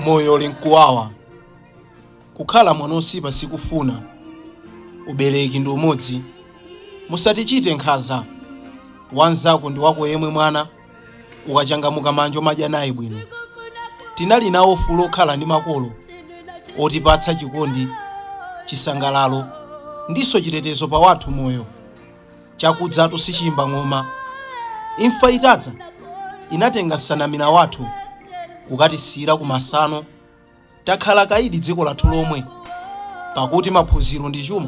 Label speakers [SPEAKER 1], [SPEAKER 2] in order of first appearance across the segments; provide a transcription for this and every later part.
[SPEAKER 1] moyo linkuwawa kukhala mwana osipa sikufuna ubereki ndi umodzi musatichite nkhaza wanzako ndi wako yemwe mwana ukachangamuka manja omadya naye bwino tinali nawo ufulu okhala ndi makolo otipatsa chikondi chisangalalo ndiso chitetezo pa wathu moyo chakudzatu sichimba ng'oma imfa itadza inatenga nsanamira wathu kukatisiyira kumasano takhala kaidi dziko lathu lomwe pakuti maphunziro ndi chuma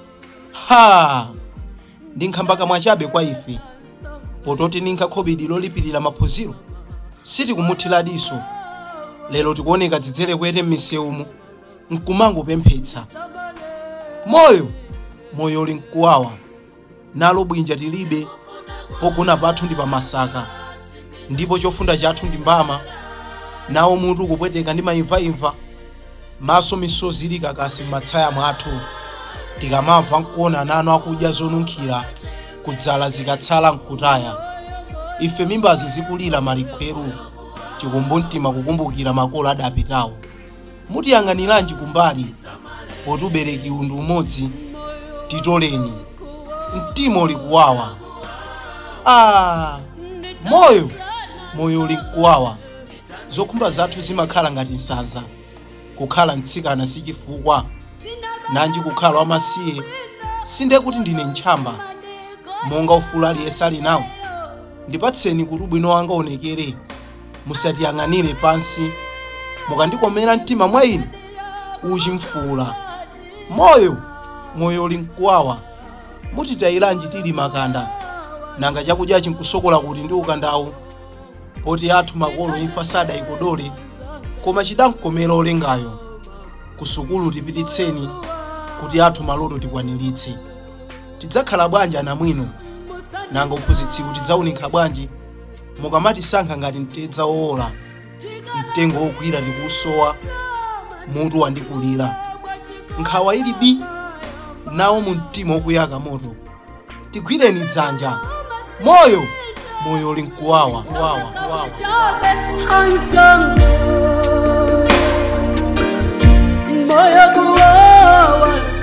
[SPEAKER 1] ndi nkhamba kamwa chabe kwa ife pototi ninkha khobidi lolipirira maphunziro sitikumuthira diso lero tikuoneka dzidzere kwete m'misewumu nkumango pemphetsa moyo uli nkuwawa nalo bwinja tilibe pogona pathu ndi pamasaka ndipo chofunda chathu ndi mbama nawo mutu kupweteka ndi maimvaimva maso misozi ili kakasi m'matsaya mwathu tikamamva nkuona nanu akudya zonunkhira kudzala zikatsala nkutaya ife mimbazi zikulira malikhweru chikumbumtima kukumbukira makolo adapitawo mutiyang'aniranji kumbali poti ubereki ndi umodzi titoleni mtima uli kuwawa moyo uli nkuwawa zokhumba zathu zimakhala ngati nsanza kukhala mtsikana sichifukwa nanji kukhala wamasiye sinde kuti ndine ntchamba monga ufulu aliyense ali nawo ndipatseni kuti ubwino wanga onekere musatiyang'anire pansi mukandikomera mtima mwa ine uchimfuula moyo uli nkuwawa mutitayiranji tili makanda nanga chakudya chinkusokola kuti ndi ukandawu poti athu makolo imfa sadayikodole koma chidamkomera olengayo kusukulu tipititseni kuti athu maloto tikwaniritse tidzakhala bwanji anamwino nanga uphunzitsiwu tidzawunikha bwanji mukamatisankha ngati mtedza wowola mtengo wogwira tikusowa mutu wandikulira nkhawa ili bi nawo mu mtima wokuyaka moto tigwireni dzanja moyo uli nkuwawa
[SPEAKER 2] moyo kuwawa